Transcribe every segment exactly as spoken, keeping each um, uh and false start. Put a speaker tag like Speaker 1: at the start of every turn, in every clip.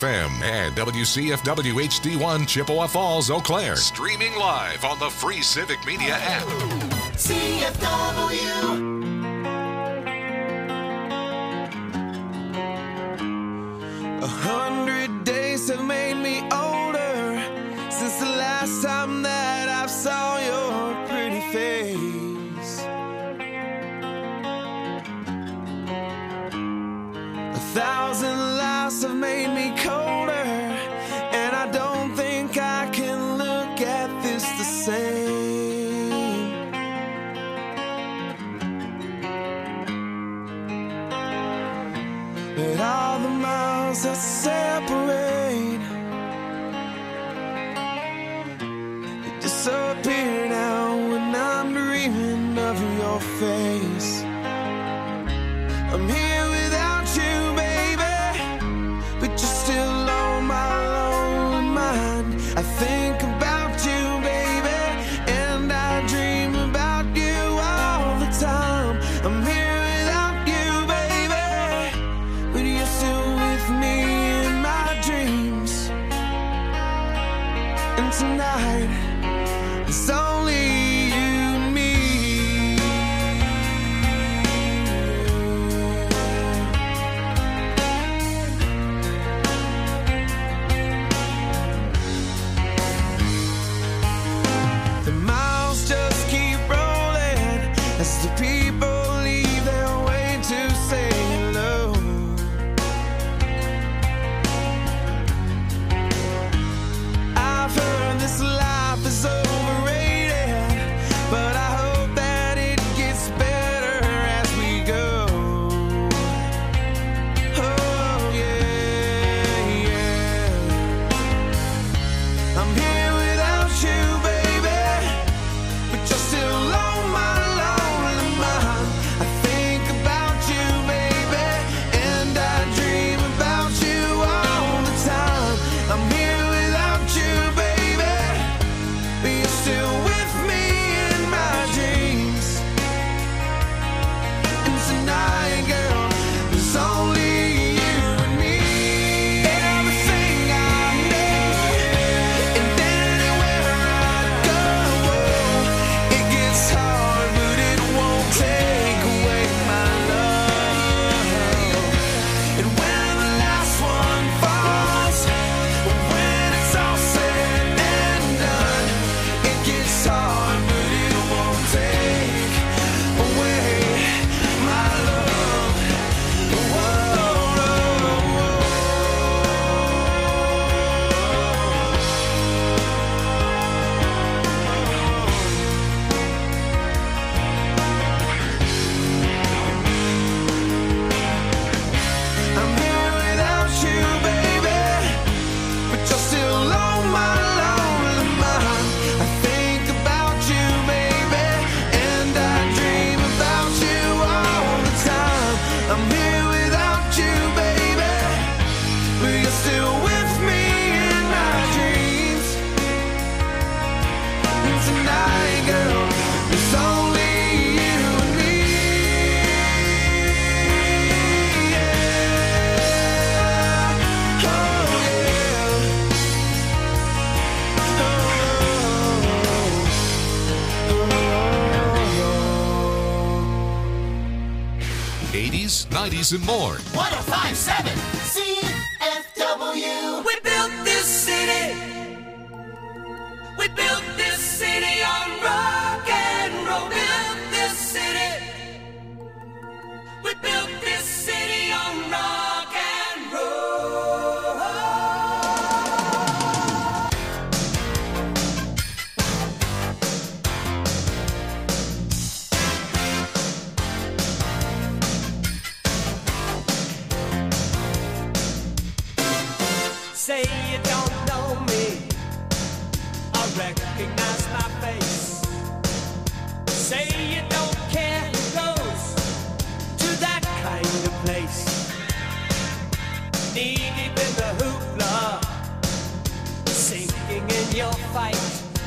Speaker 1: F M and W C F W H D one Chippewa Falls, Eau Claire. Streaming live on the free Civic Media app.
Speaker 2: C F W.
Speaker 3: A hundred days have made me older since the last time that I saw your pretty face. A thousand lives have made me colder, and I don't think I can look at this the same. But all the miles that separate, they disappear now when I'm dreaming of your face. I'm here without you, baby, but you're still on my lonely mind. I think about you, baby, and I dream about you all the time. I'm here without you, baby, but you're still with me in my dreams. And tonight, it's only you and me. The miles just keep rolling as the people leave their way to say hello. I've heard this life is overrated, but I hope that it gets better as we go. Oh yeah, yeah. I'm here without you, baby, but you're still on my lonely mind. I think about you, baby, and I dream about you all the time. I'm here without you, baby, but you're still with me in my dreams. And tonight, girl, there's only you and me. Everything I need, and anywhere I go, it gets hard, but it won't take away my love. And when the last one falls, when it's all said and done, it gets hard, but it won't take away my love. Whoa, I'm here without you, baby, but you're still on my lonely mind. I think about you, baby, and I dream about you all the time. I'm here without you, baby, but you're still with me in my dreams. And tonight, girl, it's only you and me. Yeah. Oh, yeah.
Speaker 1: eighties, nineties, and more.
Speaker 2: one oh five point seven C F W.
Speaker 4: We built this city. We built this city on rock and roll. Built this city. We built this city on rock and roll. Say you don't know me, I recognize my face. Say you don't care who goes to that kind of place. Knee deep in the hoopla, sinking in your fight.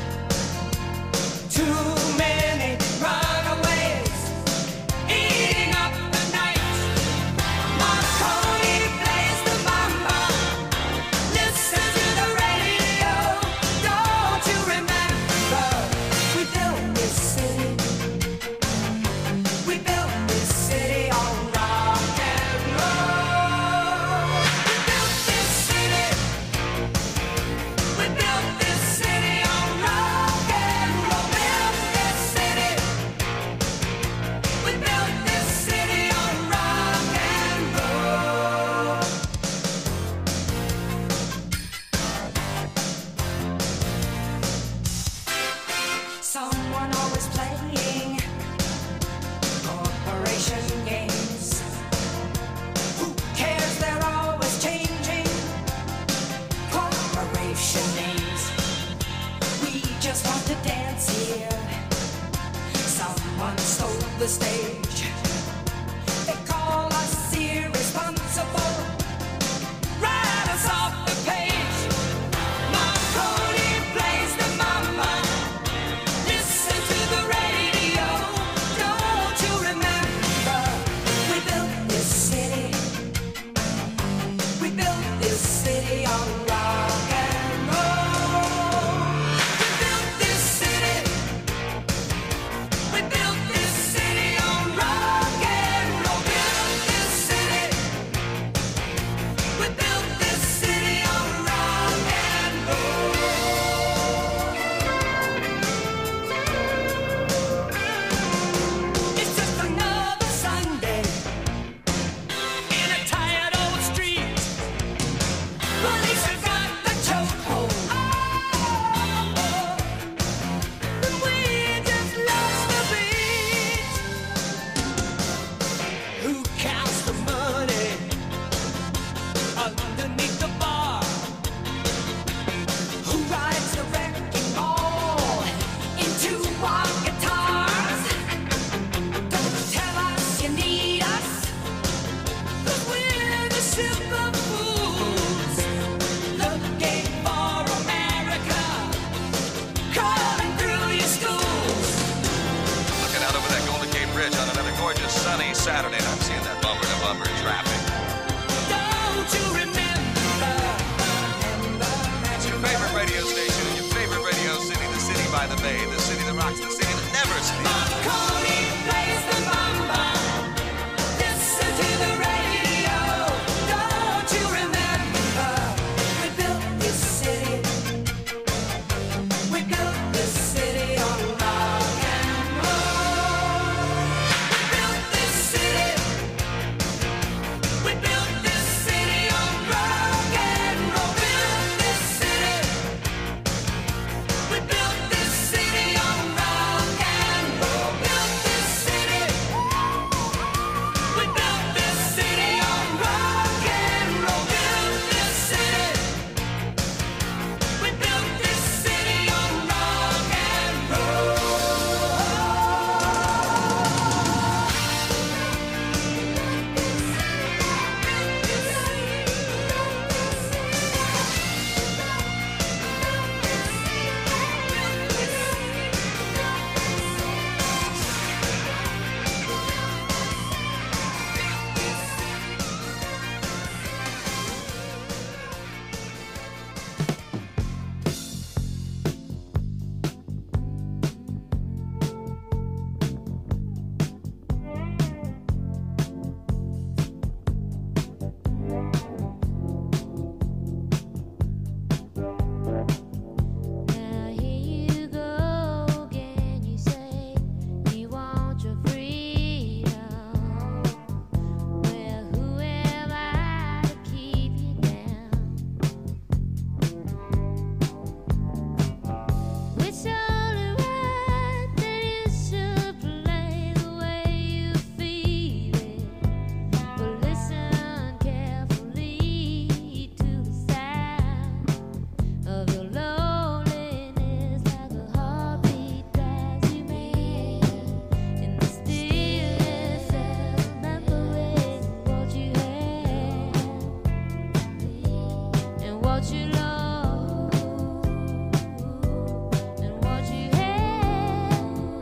Speaker 4: Too many runaways, eating up the night. Marconi plays the mambo. revolutionaries. We just want to dance here. Someone stole the stage. They call us irresponsible. Write us off the page. Marconi plays the mama. Listen to the radio. Don't you remember? We built this city. We built this city on rock and roll. We built this city. We built this city on rock and roll. Built this city. We built this city on rock and roll. It's just another Sunday in a tired old street. Police have got the chokehold. And we just lost the beat. Who counts the money underneath the bar? Who rides the wrecking ball into our guitars? Don't tell us you need us, 'cause we're the simple fools looking for America, calling through your schools.
Speaker 5: Looking out over that Golden Gate Bridge on another gorgeous sunny Saturday, and I'm seeing that bumper to bumper traffic.
Speaker 4: Don't you remember? Remember
Speaker 5: It's your favorite radio station in your favorite radio city, the city by the bay, the city that rocks, the city that never sleeps.
Speaker 4: Marconi plays the mamba. Listen to the radio. Don't you remember? We built this city. We built this city on rock and roll. We built this city. We built this city on rock and roll. Built this city. We built this city on rock and roll. Built this city. We built this city on rock and roll. Built this city. We built this city on rock and roll.
Speaker 6: Now here you go again. You say you want your freedom. Well, who am I to keep you down? It's only right that you should play the way you feel it. But listen carefully to the sound of your loneliness, like a heartbeat drives you mad. In the stillness of remembering what you had and what you lost and what you had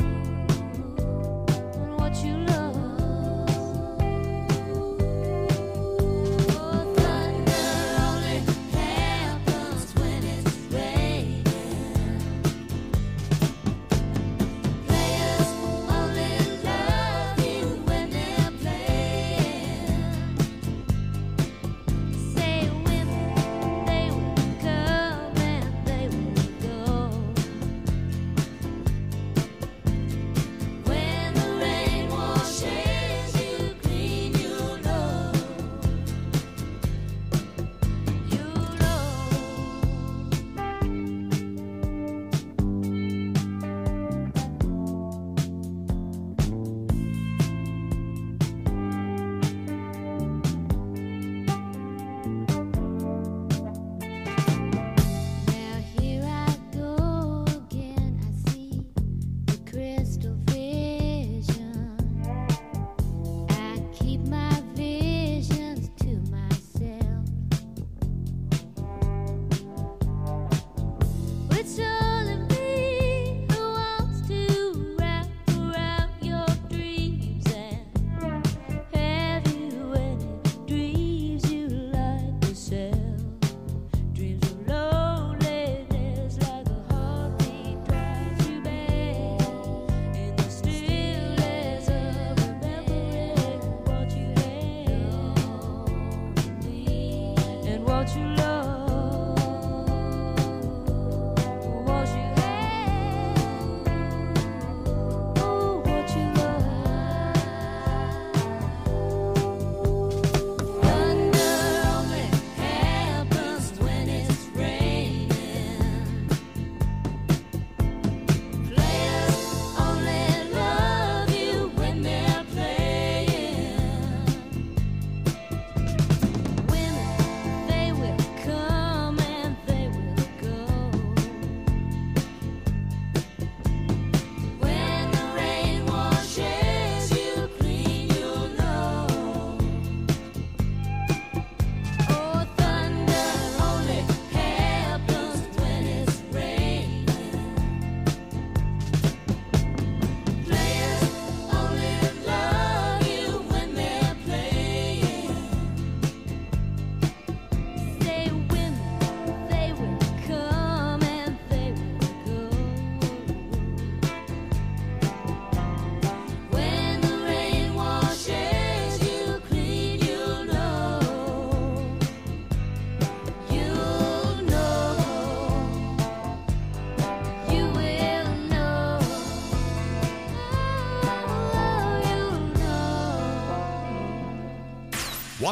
Speaker 6: and what you lost. Oh, thunder only happens when it's raining. Players only love you when they're playing. Say women, they would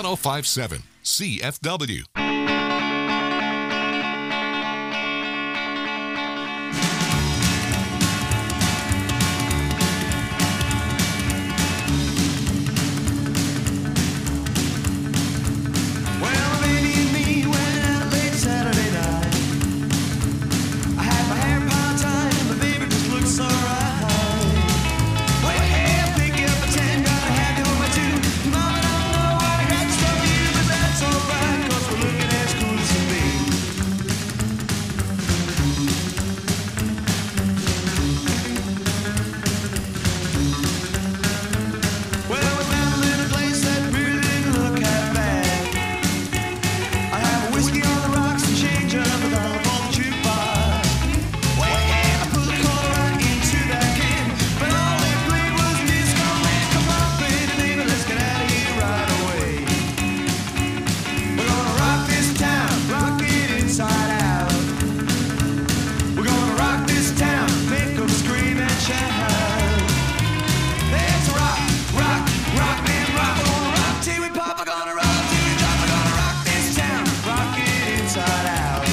Speaker 1: one oh five point seven C F W.
Speaker 3: Well, baby and me went out late Saturday night. I had my hair part-time and the baby just looked so right. Well, hey, pick up a ten, gotta have you on my two. Mama, I don't know what I got to tell you, but that's alright, 'cause we're looking as cool as can be. Well, we found a little place that really didn't look half bad. I have a whiskey on the rocks and change up with all the ball jukebox. Well, yeah, I put the quarter right into that can, but all they played was disco man. Come on, baby, baby, let's get out of here right away. We're gonna rock this town, rock it inside out. We're gonna rock this town, make 'em scream and shout. Let's rock, rock, rock, man, rock. We're gonna rock till we pop. We're gonna rock till we drop. We're gonna rock this town, rock it inside out.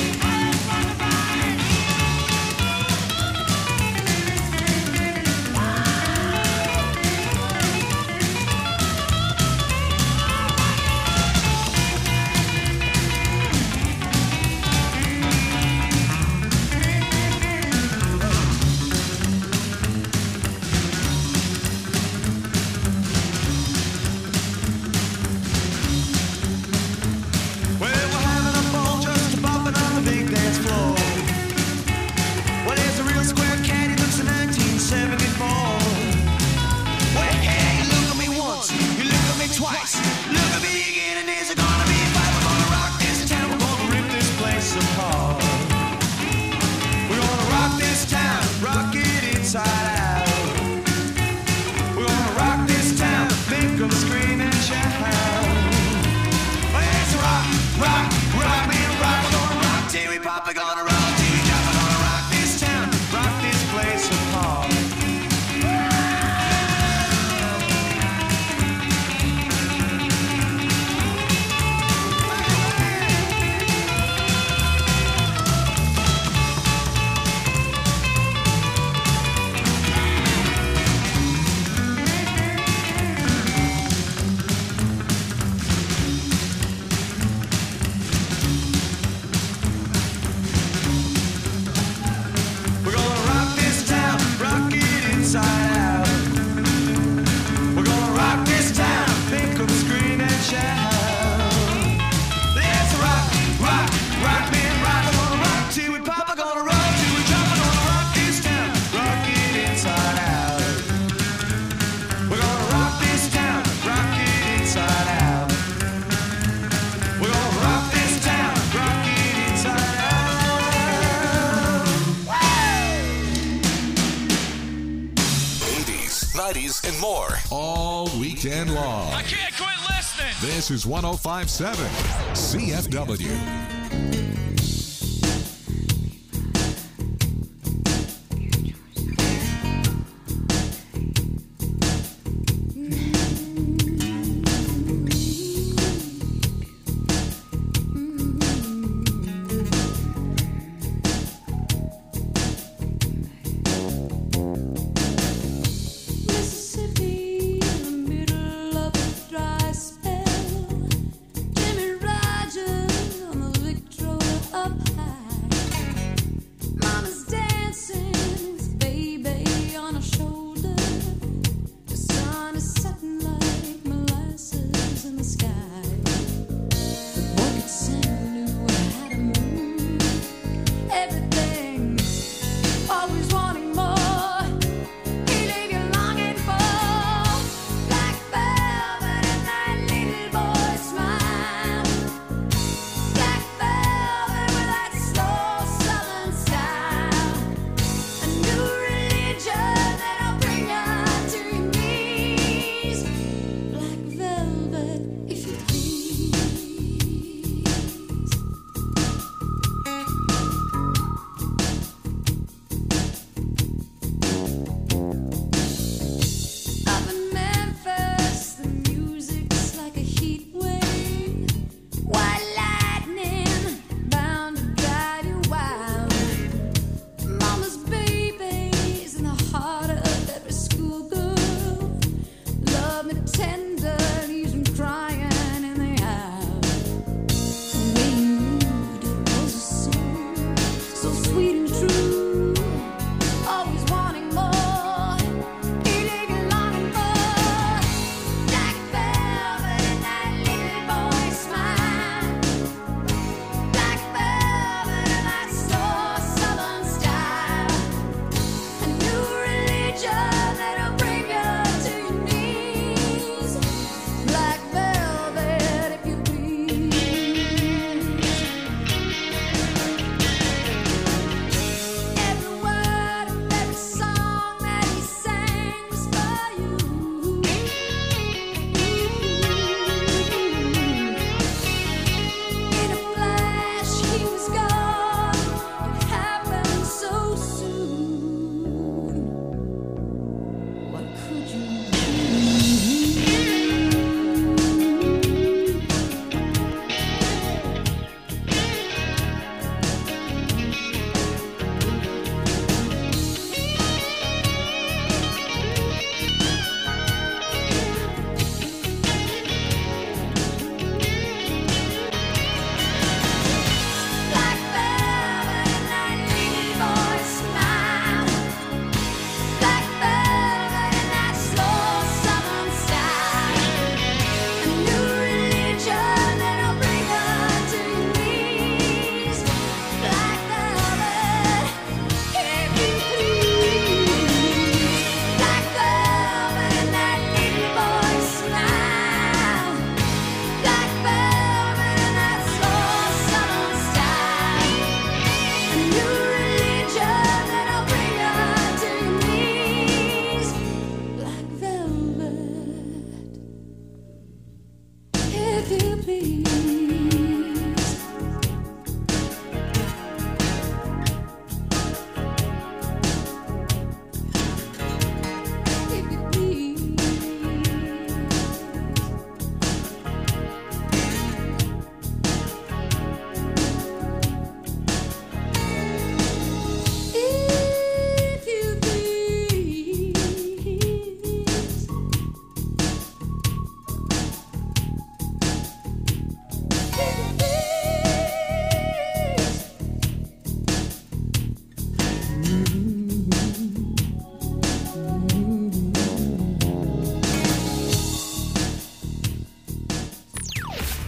Speaker 3: Well, we're having a ball just bopping on the big dance floor. Well, there's a real square cat, he looks in nineteen seventy-four. Well, hey, look at me once, you look at me twice, look at me again, and there's gonna be a fight. We're gonna rock this town, we're gonna rip this place apart. We're gonna rock this town, rock it inside out. We're gonna rock this town, make 'em scream and shout. Let's rock, rock, rock, man, rock. We're gonna rock till we pop. We're gonna rock till we drop. We're gonna rock this town, rock this place apart. We're gonna rock this town, rock it inside out. We're gonna rock this town, make 'em scream and shout. Let's rock, rock, rock, man, rock. We're gonna rock till we pop. We're gonna rock till we drop. We're gonna rock this town, rock it inside out. We're gonna rock this town, rock it inside out. We're gonna rock this town, rock it inside out.
Speaker 1: eighties, nineties, and more. All weekend long.
Speaker 7: I can't quit listening.
Speaker 1: This is one oh five point seven C F W.
Speaker 8: Mississippi in the middle of a dry spell. Jimmy Rogers on the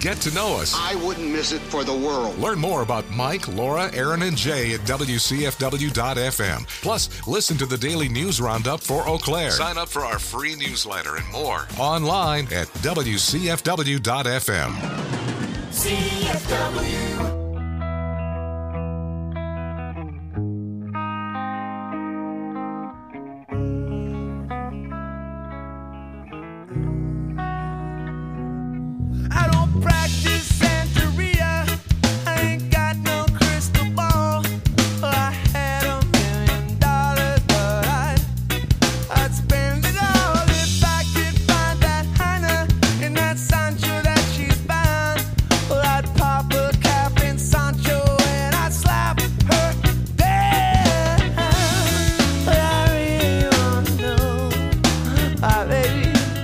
Speaker 1: get to know us.
Speaker 7: I wouldn't miss it for the world.
Speaker 1: Learn more about Mike, Laura, Aaron, and Jay at W C F W dot F M. Plus, listen to the daily news roundup for Eau Claire. Sign up for our free newsletter and more online at W C F W dot F M.
Speaker 2: C F W.
Speaker 3: I don't practice Santeria. I ain't got no crystal ball. I had a million dollars, but I'd, I'd spend it all if I could find that Hannah in that Sancho that she's bound. Well, I'd pop a cap in Sancho and I'd slap her down. But I really wanna know, ah, baby.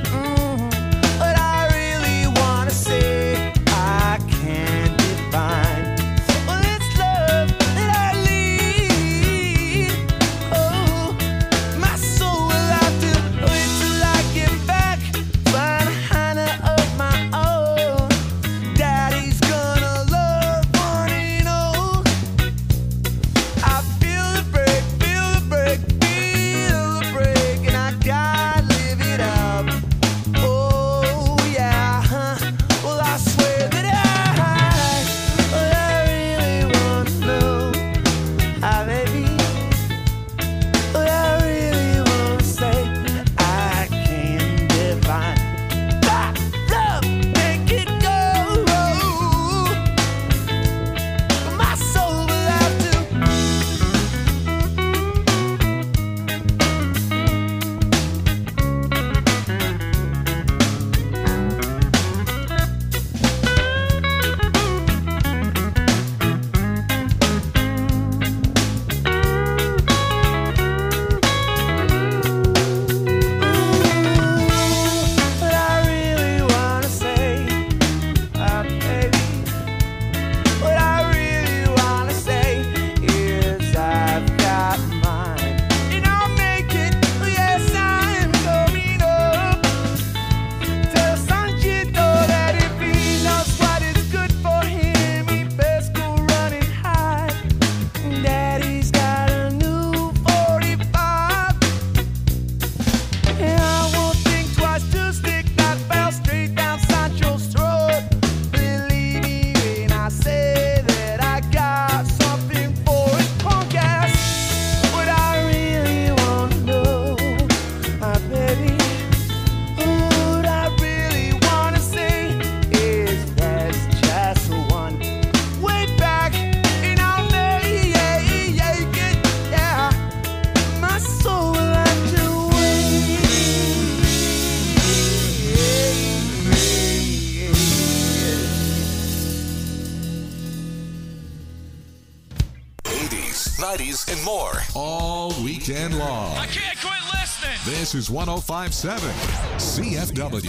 Speaker 1: nineties, and more. All weekend long.
Speaker 8: I can't quit listening.
Speaker 1: This is one oh five point seven C F W.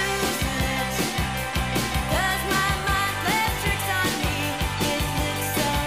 Speaker 6: Cause my mind plays tricks on me. It looks so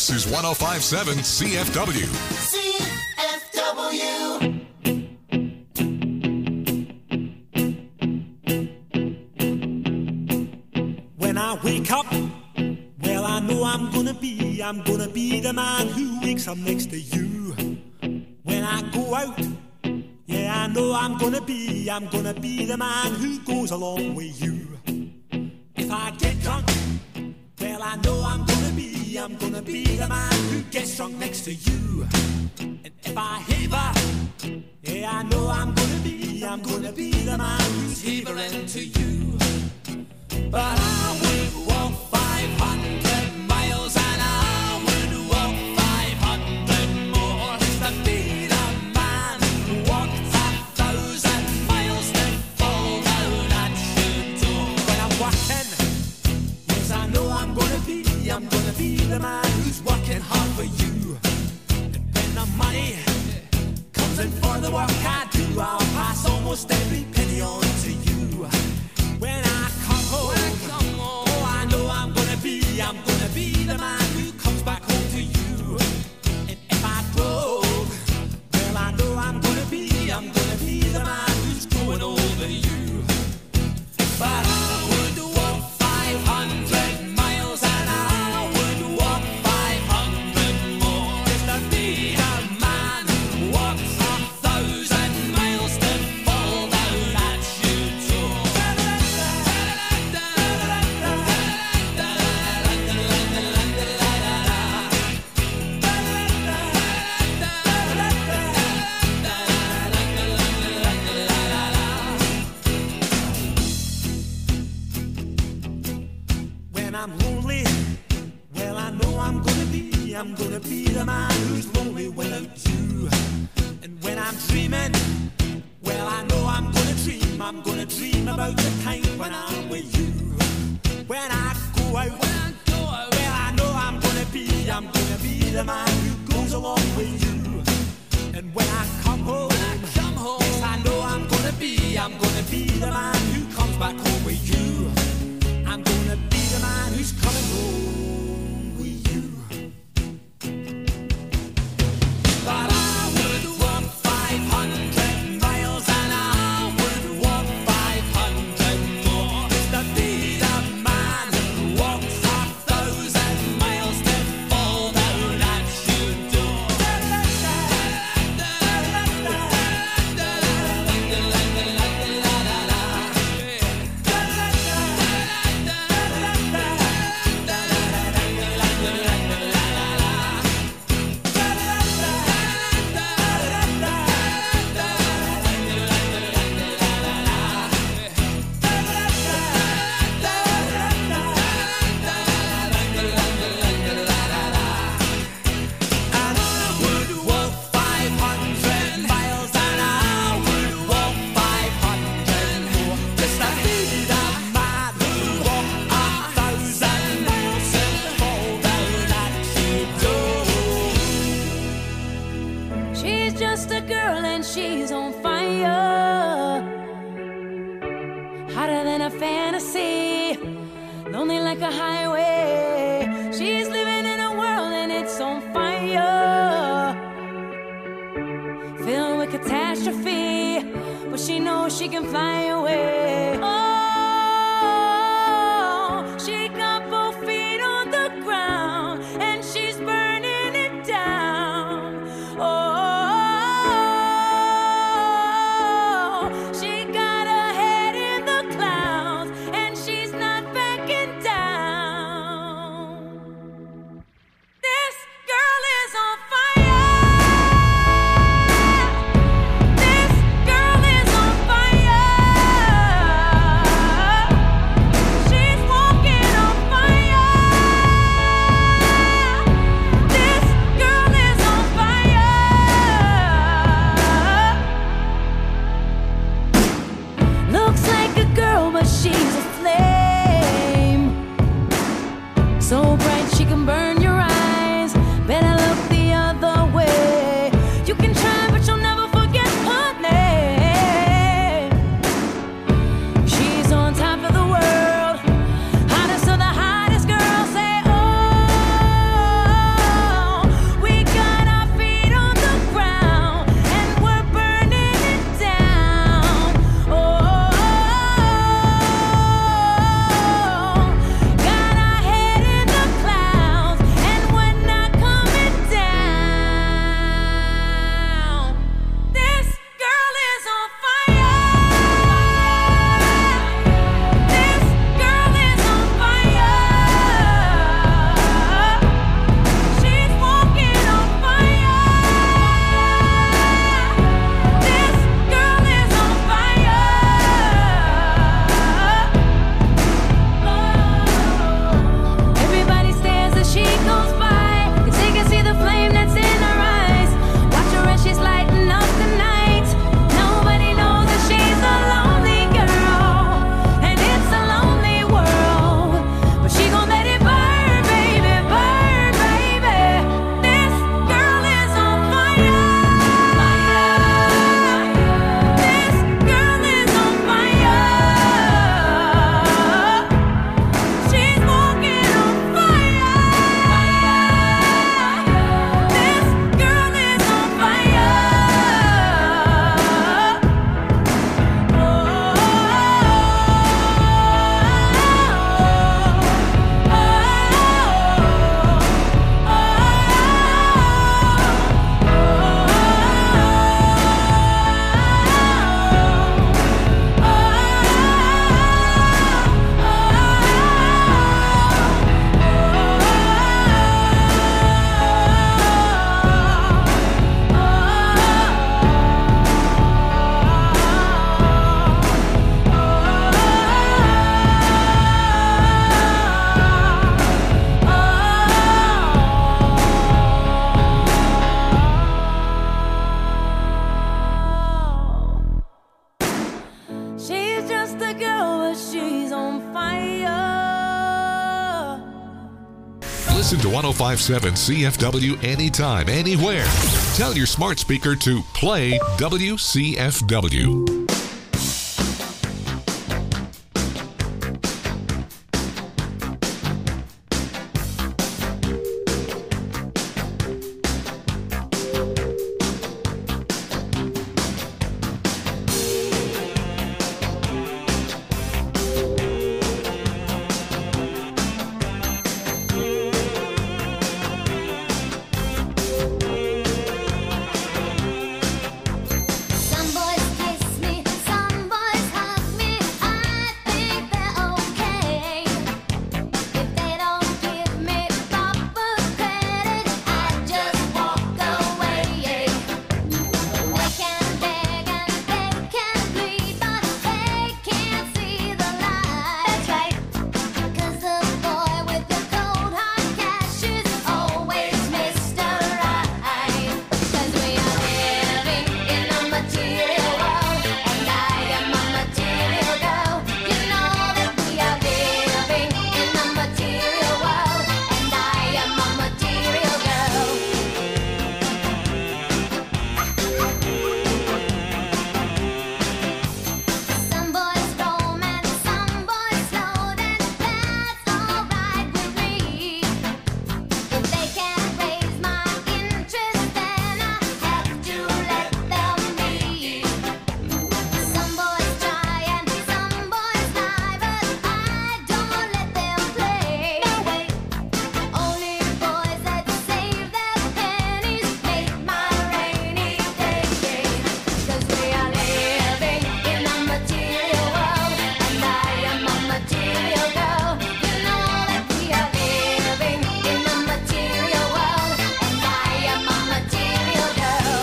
Speaker 1: This is one oh five point seven C F W.
Speaker 2: C F W.
Speaker 8: When I wake up, well, I know I'm gonna be, I'm gonna be the man who wakes up next to you. When I go out, yeah, I know I'm gonna be, I'm gonna be the man who goes along with you. If I get drunk, well, I know I'm gonna be, I'm gonna be the man who gets drunk next to you. And if I haver, yeah, I know I'm gonna be, I'm gonna be the man who's havering to you. But I would walk five hundred miles and I would walk five hundred more just to be the man who walked a thousand miles to fall down at your door. When I'm walking, yes, I know I'm gonna be, I'm gonna be the man who's working hard for you. And when the money comes in for the work I do, I'll pass almost every penny on to you. When I come home, when I come home, oh, I know I'm gonna be, I'm gonna be the man who comes back home to you. And if I drove, well, I know I'm gonna be, I'm gonna be the man who's growing over you. But I would walk five hundred miles and I would walk five hundred more just to be the man who walks a thousand miles to fall down at your door. When I'm lonely, well, I know I'm gonna be, I'm gonna be the man who's lonely without you. And when I'm dreaming, well, I know I'm gonna dream, I'm gonna dream about the time when I'm with you. When I go out, when I go out, well, I know I'm gonna be, I'm gonna be the man who goes along with you. And when I come home, when I come home, yes, I know I'm gonna be, I'm gonna be the man who comes back home with you. I'm gonna be the man who's coming home with you. But I would walk five hundred miles and I would walk five hundred more just to be the man who walks a thousand miles to fall down at your door.
Speaker 6: She's just a girl and she's on fire, hotter than a fantasy, lonely like a highway. She's living in a world and it's on fire, filled with catastrophe, but she knows she can fly away. Oh, she got both feet on the ground and she's burning it down. Oh, she got her head in the clouds and she's not backing down. This girl is on fire. This girl is on fire.
Speaker 1: Listen to one oh five point seven C F W anytime, anywhere. Tell your smart speaker to play W C F W.
Speaker 6: Some boys kiss me, some boys hug me. I think they're okay. If they don't give me proper credit, I just walk away. They can beg and they can plead, but they can't see the light. That's right. 'Cause the boy with the cold hard cash is always Mister Right. 'Cause we are living in a material world, and I am a material girl. You know that we are living in a material world, and I am a material girl. Some boys roam and some boys float, and that's alright with me. If they can't raise my interest, then I have to let them be. Some boys try and some boys lie, but I don't let them play. No way. Only boys that save their pennies make my rainy day. 'Cause we are living in a material world, and I am a material girl. You know that we are living in a material world, and I am a material girl.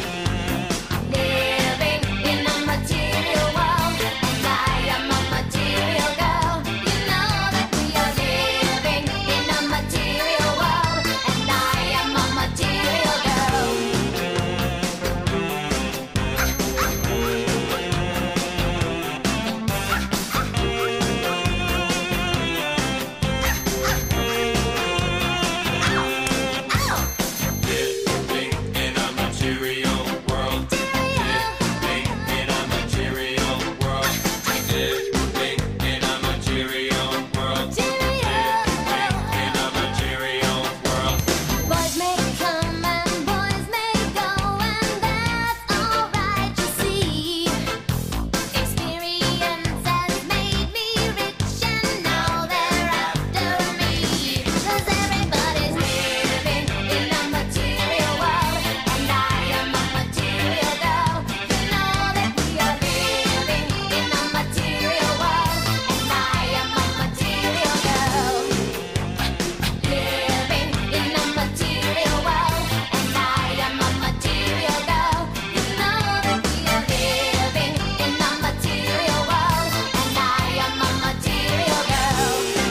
Speaker 6: Living in a material world, and I am a material girl. You know that we are living in a material world, and I am a material girl.
Speaker 3: Living in a material world. Living in a material world. Living in a material world. Living in a material world.
Speaker 6: Boys may come and boys may go, and that's alright, you see. Experience has made me rich, and now they're after me. 'Cause everybody's living in a material world, and I am a material girl. You know that we are living in a material world, and I am a material girl. Living in a material world, and I am a material girl. You know that we are living in a material world, and I am a material girl.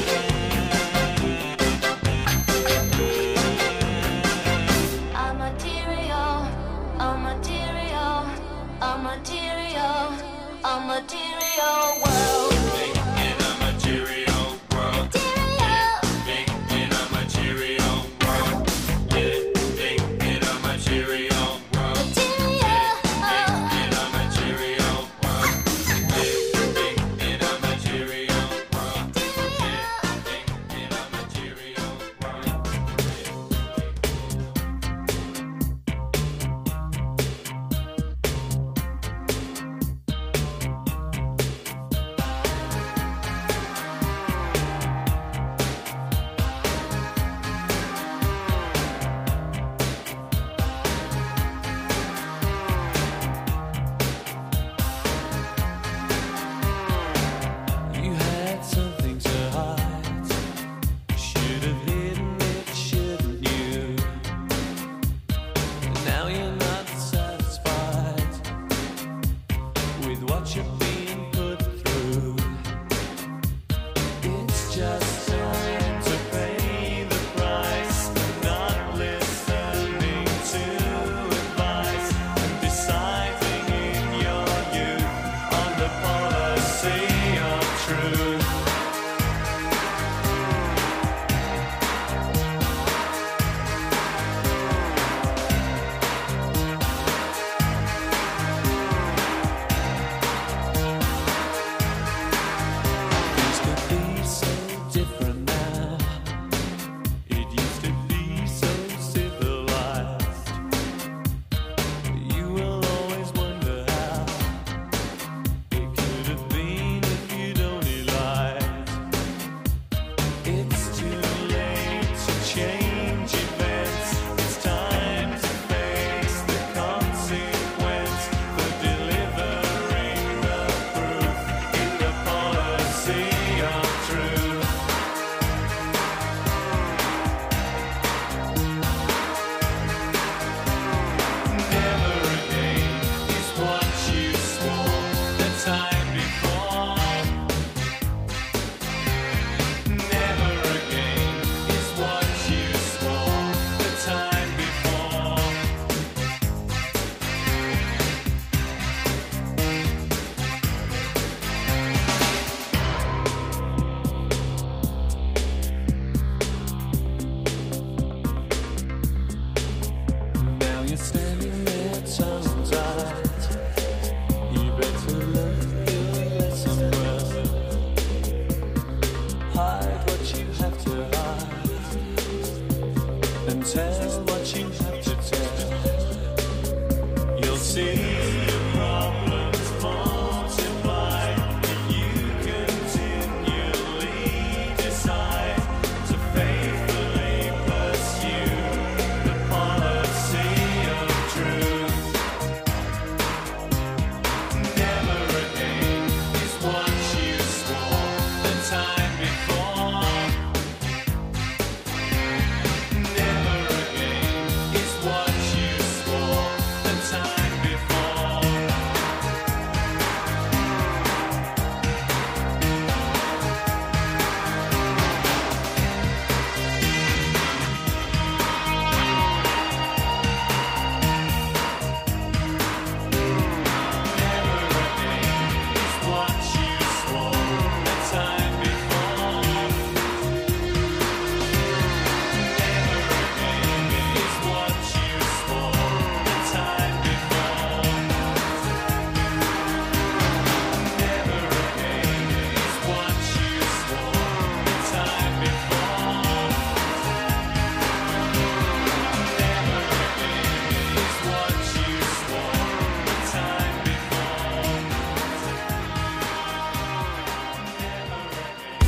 Speaker 6: A material, a material, a material, a material world.
Speaker 3: Living in a material world.
Speaker 6: Material.
Speaker 3: Living in a material world. Living in a material world.
Speaker 6: Material.
Speaker 3: In a material world. Living in a material world. Living in a material world.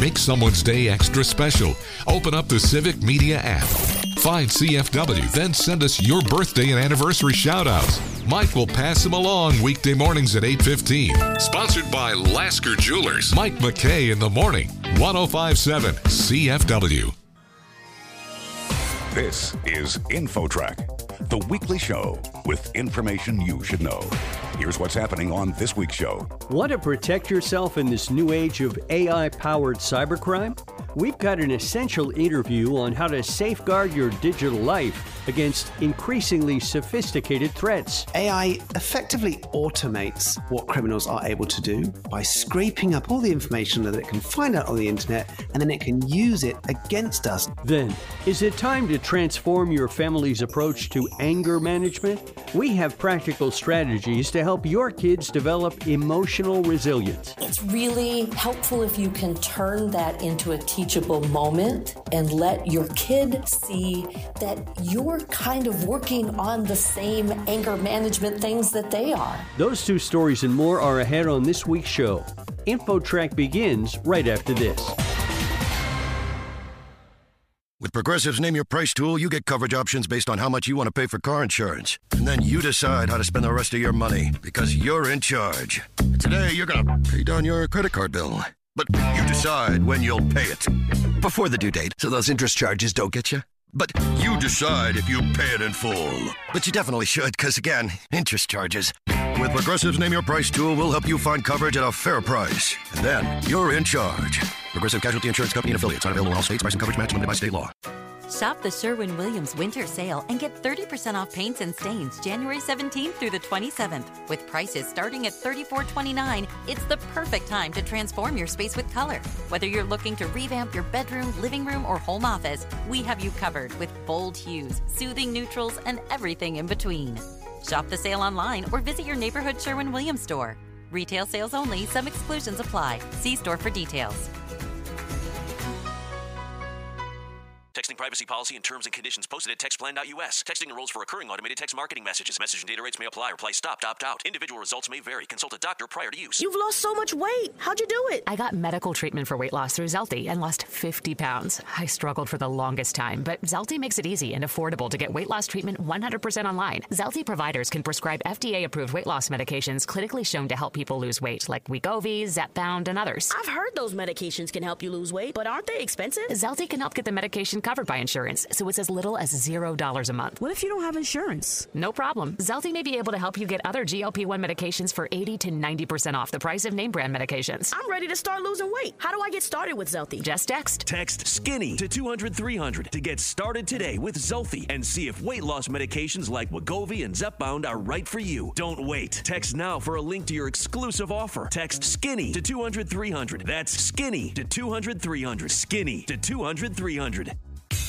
Speaker 1: Make someone's day extra special. Open up the Civic Media app. Find C F W, then send us your birthday and anniversary shout-outs. Mike will pass them along weekday mornings at eight fifteen. Sponsored by Lasker Jewelers. Mike McKay in the morning. ten fifty-seven C F W.
Speaker 9: This is InfoTrack, the weekly show with information you should know. Here's what's happening on this week's show.
Speaker 10: Want to protect yourself in this new age of A I-powered cybercrime? We've got an essential interview on how to safeguard your digital life against increasingly sophisticated threats.
Speaker 11: A I effectively automates what criminals are able to do by scraping up all the information that it can find out on the internet, and then it can use it against us.
Speaker 10: Then, is it time to transform your family's approach to anger management? We have practical strategies to help your kids develop emotional resilience.
Speaker 12: It's really helpful if you can turn that into a teachable moment and let your kid see that you're kind of working on the same anger management things that they are.
Speaker 10: Those two stories and more are ahead on this week's show. InfoTrack begins right after this.
Speaker 13: With Progressive's Name Your Price tool, you get coverage options based on how much you want to pay for car insurance. And then you decide how to spend the rest of your money, because you're in charge. Today, you're going to pay down your credit card bill. But you decide when you'll pay it. Before the due date, so those interest charges don't get you. But you decide if you pay it in full. But you definitely should, because again, interest charges. With Progressive's Name Your Price tool, we'll help you find coverage at a fair price. And then you're in charge. Progressive Casualty Insurance Company and affiliates. Not available in all states. Price and coverage match limited by state law.
Speaker 14: Shop the Sherwin-Williams winter sale and get thirty percent off paints and stains January seventeenth through the twenty-seventh. With prices starting at thirty-four twenty-nine, it's the perfect time to transform your space with color. Whether you're looking to revamp your bedroom, living room, or home office, we have you covered with bold hues, soothing neutrals, and everything in between. Shop the sale online or visit your neighborhood Sherwin-Williams store. Retail sales only. Some exclusions apply. See store for details.
Speaker 15: Texting privacy policy and terms and conditions posted at text plan dot U S. Texting enrolls for recurring automated text marketing messages. Message and data rates may apply. Reply stop, opt out. Individual results may vary. Consult a doctor prior to use.
Speaker 16: You've lost so much weight. How'd you do it?
Speaker 17: I got medical treatment for weight loss through Zelty and lost fifty pounds. I struggled for the longest time, but Zelty makes it easy and affordable to get weight loss treatment one hundred percent online. Zelty providers can prescribe F D A-approved weight loss medications clinically shown to help people lose weight, like Wegovy, Zepbound, and others.
Speaker 16: I've heard those medications can help you lose weight, but aren't they expensive?
Speaker 17: Zelty can help get the medication covered by insurance, so it's as little as zero dollars a month.
Speaker 16: What if you don't have insurance?
Speaker 17: No problem. Zelty may be able to help you get other G L P one medications for eighty to ninety percent off the price of name brand medications.
Speaker 16: I'm ready to start losing weight. How do I get started with Zelty?
Speaker 17: Just text.
Speaker 18: Text SKINNY to two hundred three hundred to get started today with Zelty and see if weight loss medications like Wegovy and Zepbound are right for you. Don't wait. Text now for a link to your exclusive offer. Text SKINNY to two hundred three hundred. That's SKINNY to two hundred three hundred. SKINNY to two hundred three hundred.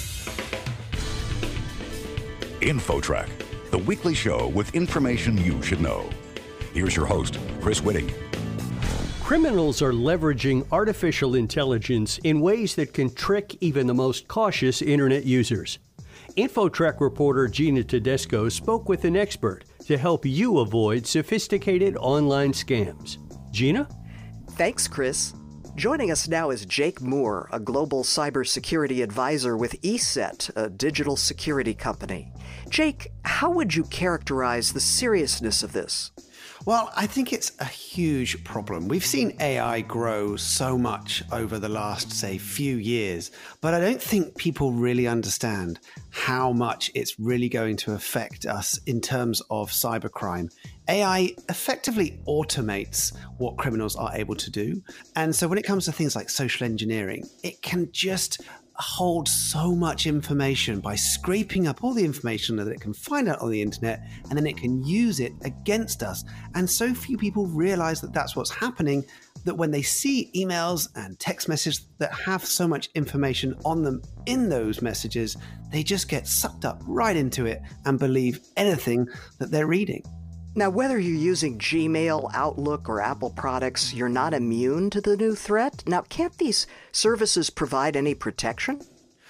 Speaker 9: InfoTrack, the weekly show with information you should know. Here's your host, Chris Whitting.
Speaker 10: Criminals are leveraging artificial intelligence in ways that can trick even the most cautious internet users. InfoTrack reporter Gina Tedesco spoke with an expert to help you avoid sophisticated online scams. Gina?
Speaker 19: Thanks, Chris. Joining us now is Jake Moore, a global cybersecurity advisor with ESET, a digital security company. Jake, how would you characterize the seriousness of this?
Speaker 11: Well, I think it's a huge problem. We've seen A I grow so much over the last, say, few years, but I don't think people really understand how much it's really going to affect us in terms of cybercrime. A I effectively automates what criminals are able to do. And so when it comes to things like social engineering, it can just hold so much information by scraping up all the information that it can find out on the internet, and then it can use it against us. And so few people realize that that's what's happening, that when they see emails and text messages that have so much information on them in those messages, they just get sucked up right into it and believe anything that they're reading.
Speaker 19: Now, whether you're using Gmail, Outlook, or Apple products, you're not immune to the new threat. Now, can't these services provide any protection?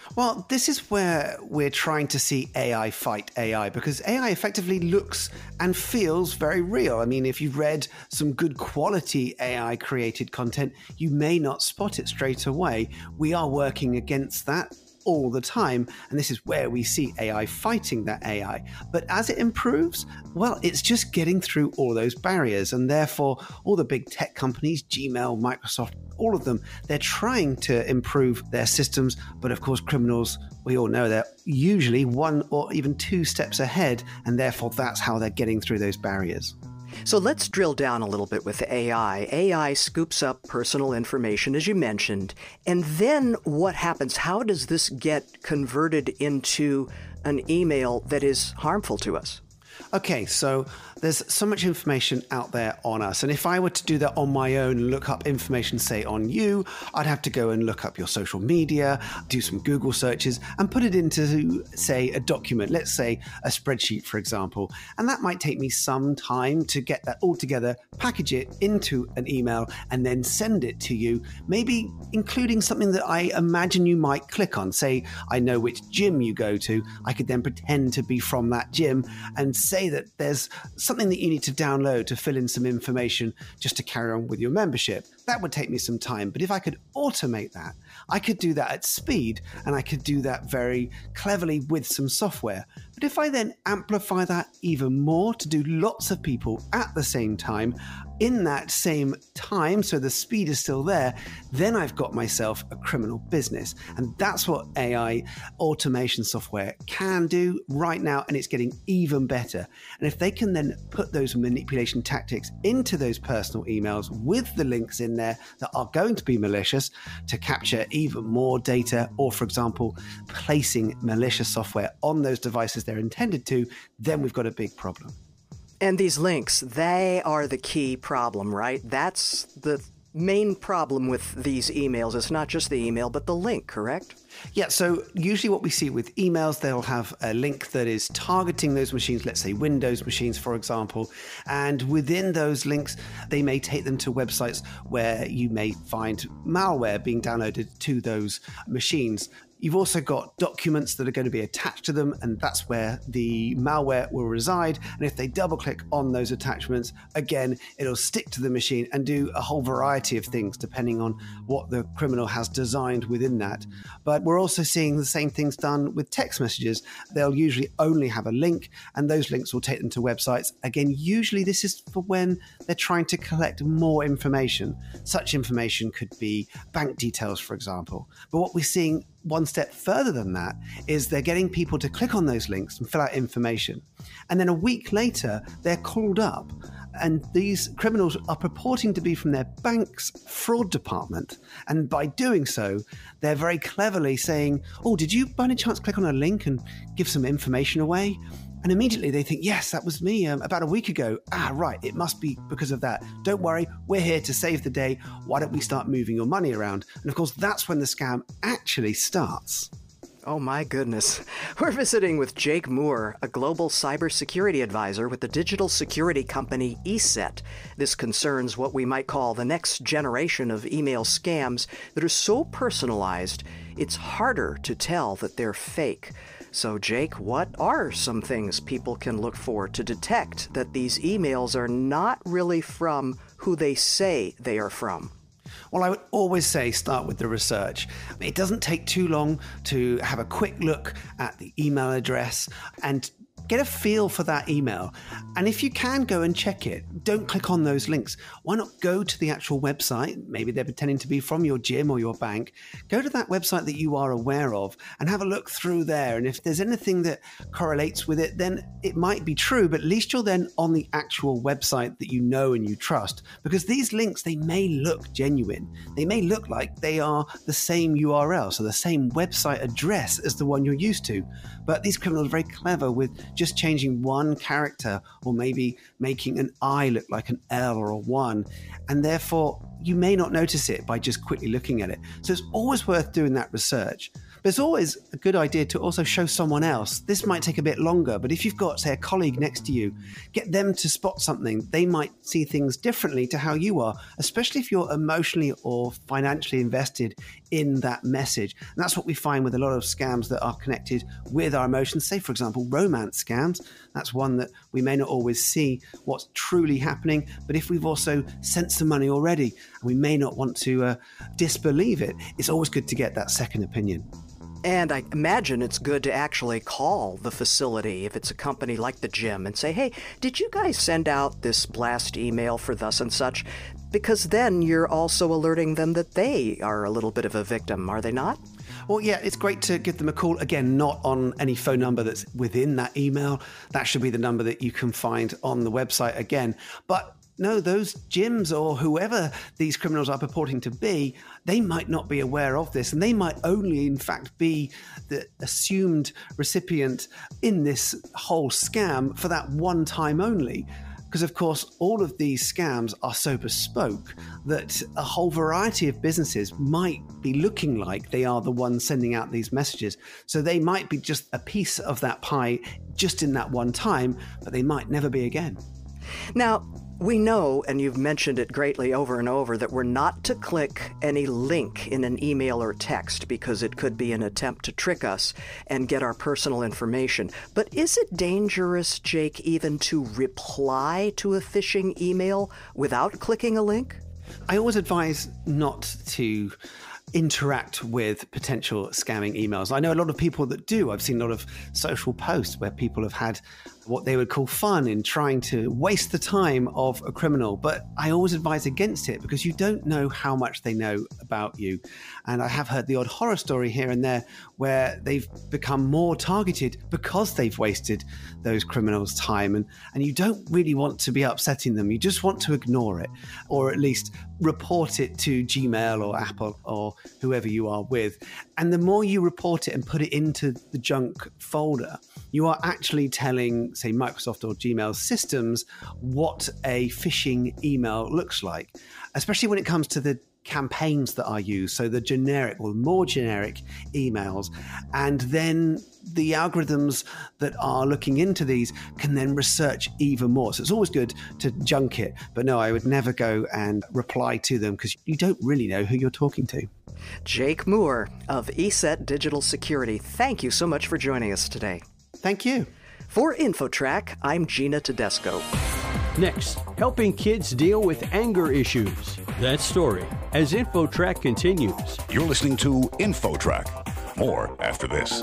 Speaker 11: Well, this is where we're trying to see A I fight A I, because A I effectively looks and feels very real. I mean, if you've read some good quality A I created content, you may not spot it straight away. We are working against that all the time, and this is where we see A I fighting that A I. But as it improves, well, it's just getting through all those barriers, and therefore all the big tech companies, Gmail, Microsoft, all of them, they're trying to improve their systems. But of course, criminals, we all know they're usually one or even two steps ahead, and therefore that's how they're getting through those barriers.
Speaker 19: So let's drill down a little bit with A I. A I scoops up personal information, as you mentioned, and then what happens? How does this get converted into an email that is harmful to us?
Speaker 11: Okay, so there's so much information out there on us. And if I were to do that on my own and look up information, say, on you, I'd have to go and look up your social media, do some Google searches, and put it into, say, a document, let's say a spreadsheet, for example. And that might take me some time to get that all together, package it into an email, and then send it to you, maybe including something that I imagine you might click on. Say, I know which gym you go to. I could then pretend to be from that gym and say that there's something that you need to download to fill in some information just to carry on with your membership. That would take me some time, but if I could automate that, I could do that at speed, and I could do that very cleverly with some software. But if I then amplify that even more to do lots of people at the same time, in that same time, so the speed is still there, then I've got myself a criminal business. And that's what A I automation software can do right now, and it's getting even better. And if they can then put those manipulation tactics into those personal emails with the links in there that are going to be malicious to capture even more data, or for example, placing malicious software on those devices they're intended to, then we've got a big problem.
Speaker 19: And these links, they are the key problem, right? That's the main problem with these emails. It's not just the email, but the link, correct?
Speaker 11: Yeah, so usually what we see with emails, they'll have a link that is targeting those machines, let's say Windows machines, for example. And within those links, they may take them to websites where you may find malware being downloaded to those machines. You've also got documents that are going to be attached to them, and that's where the malware will reside. And if they double click on those attachments, again, it'll stick to the machine and do a whole variety of things depending on what the criminal has designed within that. But we're also seeing the same things done with text messages. They'll usually only have a link, and those links will take them to websites. Again, usually this is for when they're trying to collect more information. Such information could be bank details, for example. But what we're seeing one step further than that is they're getting people to click on those links and fill out information. And then a week later, they're called up, and these criminals are purporting to be from their bank's fraud department. And by doing so, they're very cleverly saying, oh, did you by any chance click on a link and give some information away? And immediately they think, yes, that was me um, about a week ago. Ah, right, it must be because of that. Don't worry, we're here to save the day. Why don't we start moving your money around? And of course, that's when the scam actually starts.
Speaker 19: Oh my goodness. We're visiting with Jake Moore, a global cybersecurity advisor with the digital security company ESET. This concerns what we might call the next generation of email scams that are so personalized, it's harder to tell that they're fake. So, Jake, what are some things people can look for to detect that these emails are not really from who they say they are from?
Speaker 11: Well, I would always say start with the research. It doesn't take too long to have a quick look at the email address and get a feel for that email. And if you can go and check it, don't click on those links. Why not go to the actual website? Maybe they're pretending to be from your gym or your bank. Go to that website that you are aware of and have a look through there. And if there's anything that correlates with it, then it might be true, but at least you're then on the actual website that you know and you trust. Because these links, they may look genuine. They may look like they are the same U R L, so the same website address as the one you're used to. But these criminals are very clever with just changing one character, or maybe making an I look like an L or a one, and therefore you may not notice it by just quickly looking at it. So it's always worth doing that research. But it's always a good idea to also show someone else. This might take a bit longer, but if you've got, say, a colleague next to you, get them to spot something. They might see things differently to how you are, especially if you're emotionally or financially invested in that message. And that's what we find with a lot of scams that are connected with our emotions. Say, for example, romance scams. That's one that we may not always see what's truly happening, but if we've also sent some money already and we may not want to uh, disbelieve it, it's always good to get that second opinion.
Speaker 19: And I imagine it's good to actually call the facility if it's a company like the gym and say, hey, did you guys send out this blast email for thus and such? Because then you're also alerting them that they are a little bit of a victim, are they not?
Speaker 11: Well, yeah, it's great to give them a call. Again, not on any phone number that's within that email. That should be the number that you can find on the website again. But no, those gyms or whoever these criminals are purporting to be, they might not be aware of this, and they might only, in fact, be the assumed recipient in this whole scam for that one time only. Because, of course, all of these scams are so bespoke that a whole variety of businesses might be looking like they are the ones sending out these messages. So they might be just a piece of that pie just in that one time, but they might never be again.
Speaker 19: Now, we know, and you've mentioned it greatly over and over, that we're not to click any link in an email or text because it could be an attempt to trick us and get our personal information. But is it dangerous, Jake, even to reply to a phishing email without clicking a link?
Speaker 11: I always advise not to interact with potential scamming emails. I know a lot of people that do. I've seen a lot of social posts where people have had what they would call fun in trying to waste the time of a criminal. But I always advise against it because you don't know how much they know about you. And I have heard the odd horror story here and there where they've become more targeted because they've wasted those criminals' time. And, and you don't really want to be upsetting them. You just want to ignore it, or at least report it to Gmail or Apple or whoever you are with. And the more you report it and put it into the junk folder, you are actually telling, say, Microsoft or Gmail systems what a phishing email looks like, especially when it comes to the campaigns that are used, so the generic or more generic emails. And then the algorithms that are looking into these can then research even more. So it's always good to junk it. But no, I would never go and reply to them because you don't really know who you're talking to.
Speaker 19: Jake Moore of ESET Digital Security, thank you so much for joining us today.
Speaker 11: Thank you.
Speaker 19: For InfoTrack, I'm Gina Tedesco.
Speaker 10: Next, helping kids deal with anger issues. That story as InfoTrack continues.
Speaker 9: You're listening to InfoTrack. More after this.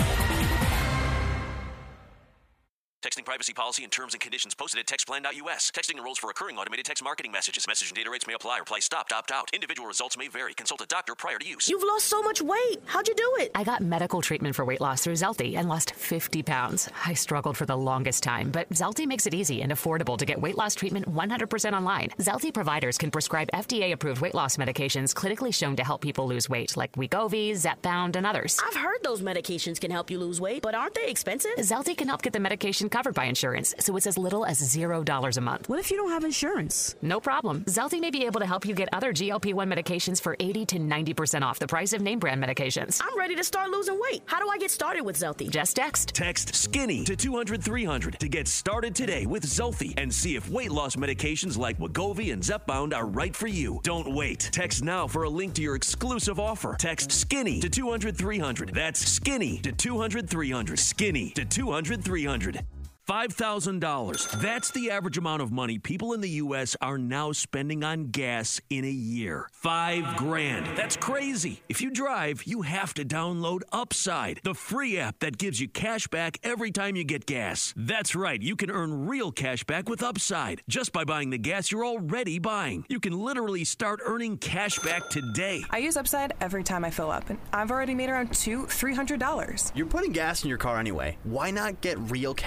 Speaker 15: Texting privacy policy and terms and conditions posted at text plan dot U S. Texting enrolls for recurring automated text marketing messages. Message and data rates may apply. Reply stop, opt out. Individual results may vary. Consult a doctor prior to use.
Speaker 16: You've lost so much weight. How'd you do it?
Speaker 17: I got medical treatment for weight loss through Zelty and lost fifty pounds. I struggled for the longest time, but Zelty makes it easy and affordable to get weight loss treatment one hundred percent online. Zelty providers can prescribe F D A-approved weight loss medications clinically shown to help people lose weight, like Wegovy, Zepbound, and others.
Speaker 16: I've heard those medications can help you lose weight, but aren't they expensive?
Speaker 17: Zelty can help get the medication covered by insurance, so it's as little as zero dollars a month.
Speaker 16: What if you don't have insurance?
Speaker 17: No problem. Zelty may be able to help you get other G L P one medications for eighty to ninety percent off the price of name brand medications.
Speaker 16: I'm ready to start losing weight. How do I get started with Zelty?
Speaker 17: Just text.
Speaker 18: Text SKINNY to two hundred three hundred to get started today with Zelty and see if weight loss medications like Wegovy and Zepbound are right for you. Don't wait. Text now for a link to your exclusive offer. Text SKINNY to two hundred three hundred. That's SKINNY to two hundred three hundred. SKINNY to two hundred three hundred. five thousand dollars. That's the average amount of money people in the U S are now spending on gas in a year. Five grand. That's crazy. If you drive, you have to download Upside, the free app that gives you cash back every time you get gas. That's right. You can earn real cash back with Upside just by buying the gas you're already buying. You can literally start earning cash back today.
Speaker 20: I use Upside every time I fill up, and I've already made around two, three hundred dollars.
Speaker 21: You're putting gas in your car anyway. Why not get real cash back?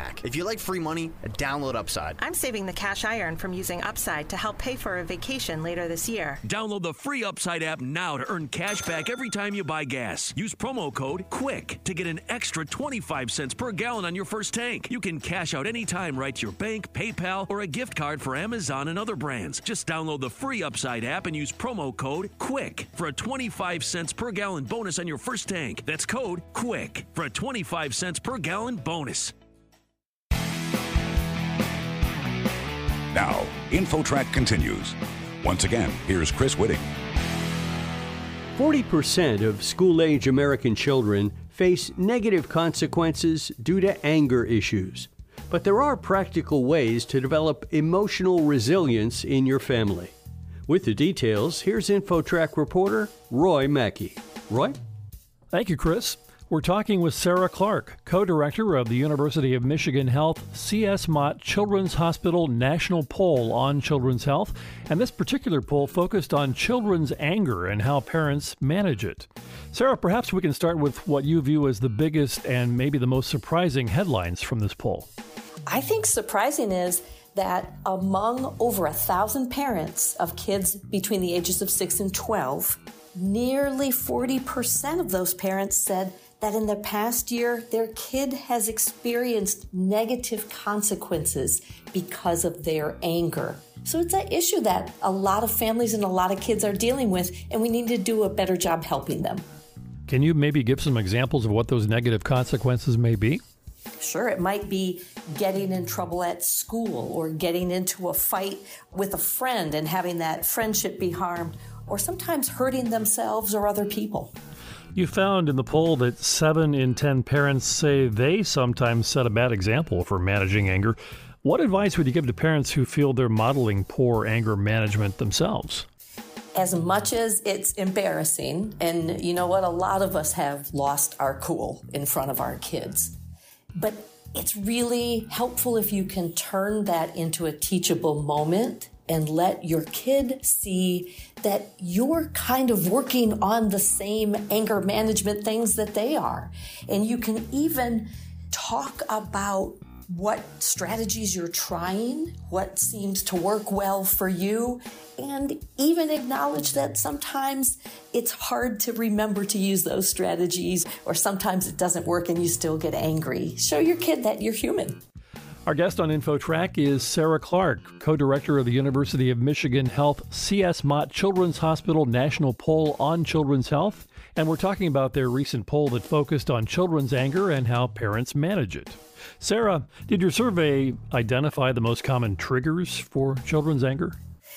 Speaker 21: back. If you like free money, download Upside.
Speaker 22: I'm saving the cash I earn from using Upside to help pay for a vacation later this year.
Speaker 18: Download the free Upside app now to earn cash back every time you buy gas. Use promo code QUICK to get an extra twenty-five cents per gallon on your first tank. You can cash out anytime right to your bank, PayPal, or a gift card for Amazon and other brands. Just download the free Upside app and use promo code QUICK for a twenty-five cents per gallon bonus on your first tank. That's code QUICK for a twenty-five cents per gallon bonus.
Speaker 9: Now, InfoTrack continues. Once again, here's Chris Whitting.
Speaker 10: forty percent of school-age American children face negative consequences due to anger issues. But there are practical ways to develop emotional resilience in your family. With the details, here's InfoTrack reporter Roy Mackey. Roy?
Speaker 23: Thank you, Chris. We're talking with Sarah Clark, co-director of the University of Michigan Health C S Mott Children's Hospital National Poll on Children's Health. And this particular poll focused on children's anger and how parents manage it. Sarah, perhaps we can start with what you view as the biggest and maybe the most surprising headlines from this poll.
Speaker 12: I think surprising is that among over a thousand parents of kids between the ages of six and twelve, nearly forty percent of those parents said that in the past year, their kid has experienced negative consequences because of their anger. So it's an issue that a lot of families and a lot of kids are dealing with, and we need to do a better job helping them.
Speaker 23: Can you maybe give some examples of what those negative consequences may be?
Speaker 12: Sure, it might be getting in trouble at school or getting into a fight with a friend and having that friendship be harmed, or sometimes hurting themselves or other people.
Speaker 23: You found in the poll that seven in ten parents say they sometimes set a bad example for managing anger. What advice would you give to parents who feel they're modeling poor anger management themselves?
Speaker 12: As much as it's embarrassing, and you know what, a lot of us have lost our cool in front of our kids. But it's really helpful if you can turn that into a teachable moment and let your kid see that you're kind of working on the same anger management things that they are. And you can even talk about what strategies you're trying, what seems to work well for you, and even acknowledge that sometimes it's hard to remember to use those strategies, or sometimes it doesn't work and you still get angry. Show your kid that you're human.
Speaker 23: Our guest on InfoTrack is Sarah Clark, co-director of the University of Michigan Health C S Mott Children's Hospital National Poll on Children's Health. And we're talking about their recent poll that focused on children's anger and how parents manage it. Sarah, did your survey identify the most common triggers for children's anger?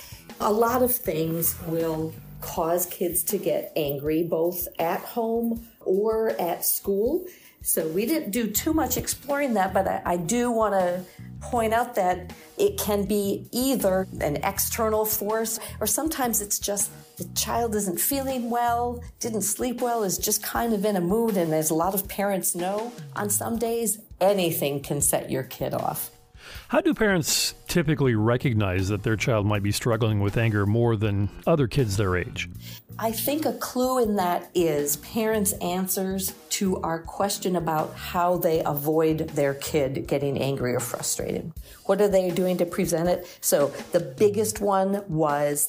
Speaker 12: A lot of things will cause kids to get angry, both at home or at school. So we didn't do too much exploring that, but I, I do want to point out that it can be either an external force, or sometimes it's just the child isn't feeling well, didn't sleep well, is just kind of in a mood. And as a lot of parents know, on some days, anything can set your kid off.
Speaker 23: How do parents typically recognize that their child might be struggling with anger more than other kids their age?
Speaker 12: I think a clue in that is parents' answers to our question about how they avoid their kid getting angry or frustrated. What are they doing to prevent it? So the biggest one was